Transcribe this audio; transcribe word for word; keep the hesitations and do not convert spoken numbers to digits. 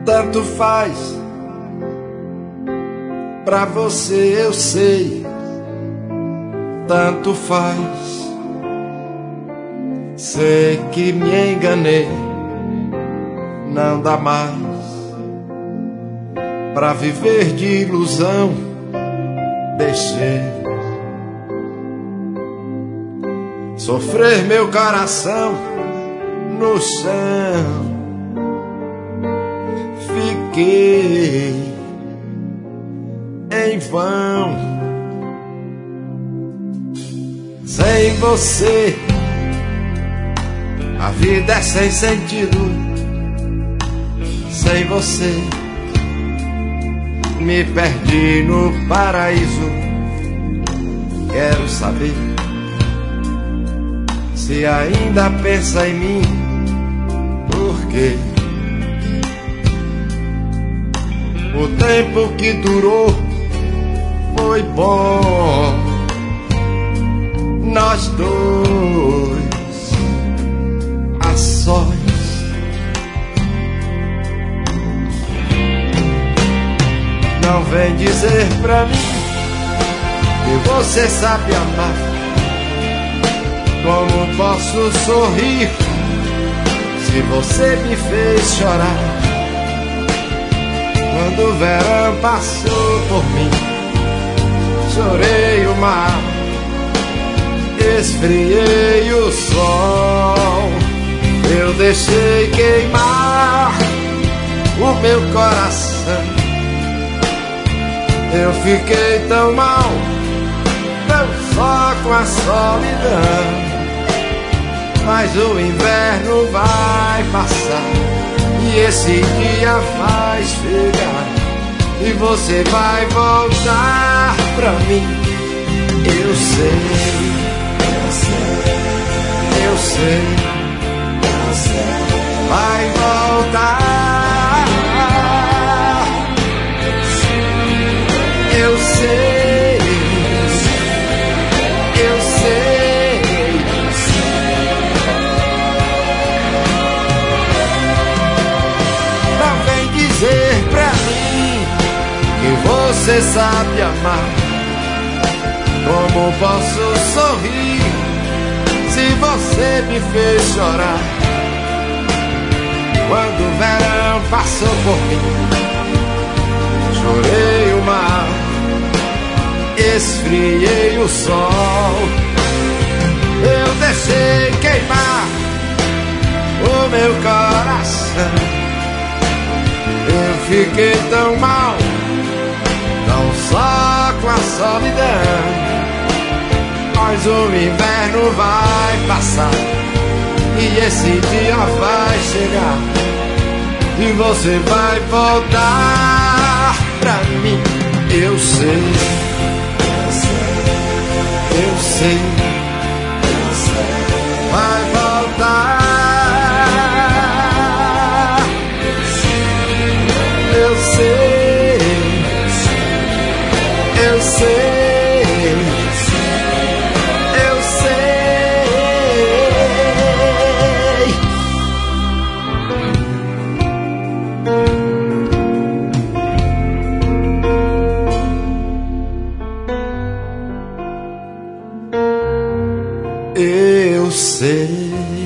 Tanto faz, pra você eu sei, tanto faz. Sei que me enganei, não dá mais pra viver de ilusão, deixei sofrer meu coração no chão. Fiquei em vão. Sem você a vida é sem sentido. Sem você me perdi no paraíso. Quero saber se ainda pensa em mim. Por quê? O tempo que durou foi bom, nós dois a sós. Não vem dizer pra mim que você sabe amar. Como posso sorrir se você me fez chorar? Quando o verão passou por mim, chorei o mar, esfriei o sol. Eu deixei queimar o meu coração. Eu fiquei tão mal, tão só com a solidão. Mas o inverno vai passar e esse dia vai chegar e você vai voltar pra mim. Eu sei, eu sei, eu sei, eu sei. Vai voltar. Eu sei, eu sei, eu sei. Não vem dizer pra mim que você sabe amar. Como posso sorrir se você me fez chorar? Quando o verão passou por mim, chorei o mar, esfriei o sol. Eu deixei queimar o meu coração. Eu fiquei tão mal, não só com a solidão. Mas o inverno vai passar e esse dia vai chegar e você vai voltar pra mim. Eu sei, eu sei, eu sei, eu sei. Vai voltar. Eu sei, eu sei. Eu sei.